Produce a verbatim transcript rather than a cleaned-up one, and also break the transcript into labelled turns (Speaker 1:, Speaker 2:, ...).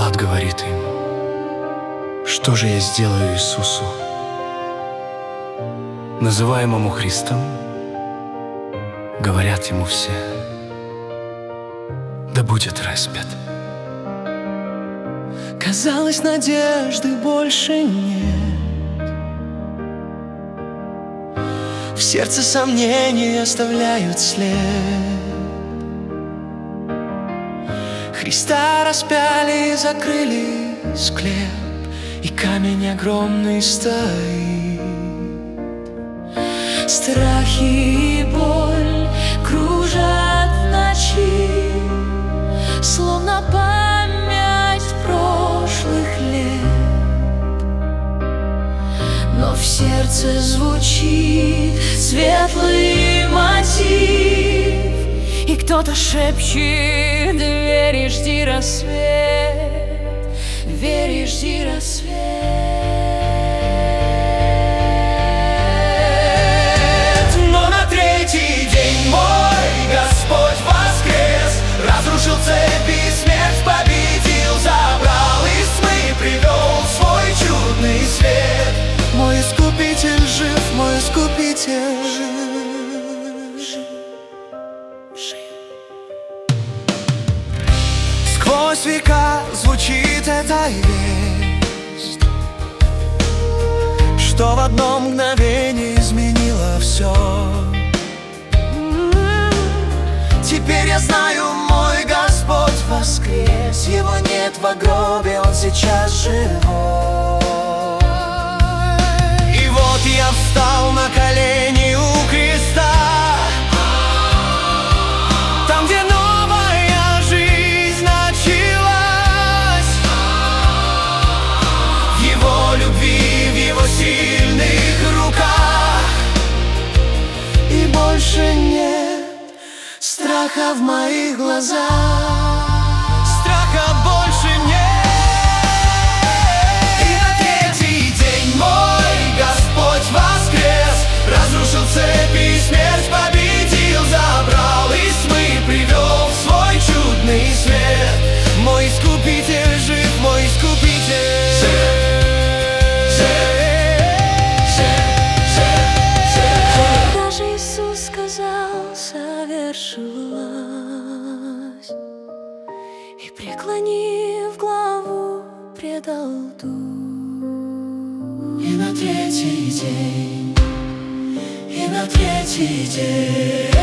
Speaker 1: Пилат говорит им: что же я сделаю Иисусу, называемому Христом? Говорят ему все: да будет распят.
Speaker 2: Казалось, надежды больше нет. В сердце сомнения оставляют след. Христа распяли и закрыли склеп, и камень огромный стоит. Страхи и боль кружат в ночи, словно память прошлых лет. Но в сердце звучит светлый мотив, и кто-то шепчет: верь и жди рассвет, верь и жди рассвет. Но на третий день мой Господь воскрес, разрушил цепи, смерть победил, забрал из тьмы, привел в свой чудный свет. Мой Искупитель жив, мой Искупитель жив. Сквозь века звучит эта весть, что в одно мгновение изменило все. Теперь я знаю, мой Господь воскрес, Его нет в гробе, Он сейчас живой. И вот я встал на колени у креста, там, где новая жизнь началась. В Его любви, в Его сильных руках, и больше нет страха в моих глазах. Страха больше нет. И на третий день мой Господь воскрес, разрушил цепи, смерть победил, забрал из тьмы, привел в свой чудный свет. Мой Искупитель жив, мой Искупитель жив. Даже Иисус сказал: совершилось, и, преклонив главу, предал дух. И на третий день, и на третий день